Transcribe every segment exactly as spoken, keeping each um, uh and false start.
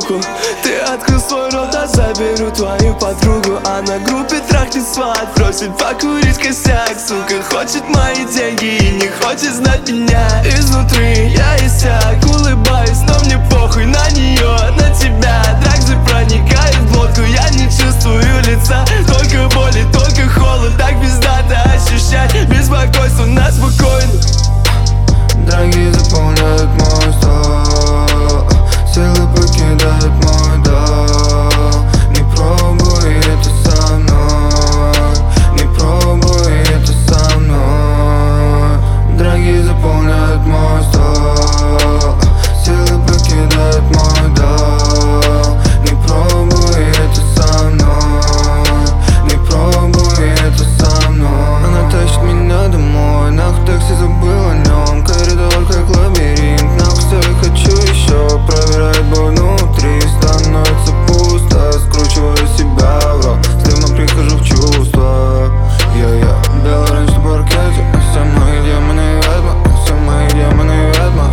руку. Ты открыл свой рот, а заберу твою подругу. А на группе трахнет сват, просит покурить косяк. Сука, хочет мои деньги и не хочет знать меня изнутри. Я и сяк, улыбаюсь, но мне похуй на нее, на тебя. Драгзы проникает в глотку, я не чувствую лица. Только боль и только холод, так пиздато ощущать беспокойство на спокойно. Драги заполняют мой стол, силы покидают мой дом. Не пробуй это со мной, не пробуй это со мной. Драги заполняют мой стол, силы покидают мой дом. Не пробуй это со мной, не пробуй это со мной. Она тащит меня домой, нахуй такси забыл о нем. Коридор как лабиринт, нахуй все и хочу еще. Проверяет боль внутри, становится пусто. Скручиваю себя в рот, слепно прихожу в чувство. Я-я, белый раньше на паркете, все мои демоны ведьма, все мои демоны ведьма.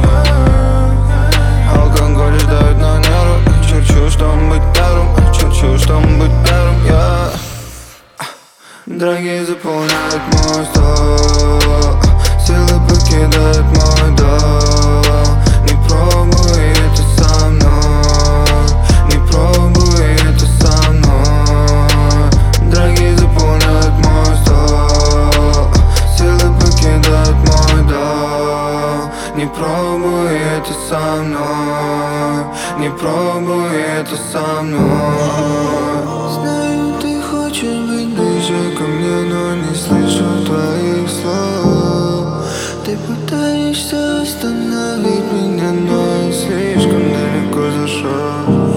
Алкоголь ждает на нервы, черчу, чтобы быть первым, черчу, чтобы быть первым, я. Драги заполняют мой стол, силы покидают мой дом. Не пробуй это со мной, не пробуй это со мной. Драги заполняют мой стол, силы покидают мой дом. Не пробуй это со мной, не пробуй это со мной. Знаю, ты хочешь быть ближе ко мне, но не слышу твоих слов. Ты пытаешься остановить меня, но я слишком далеко зашел.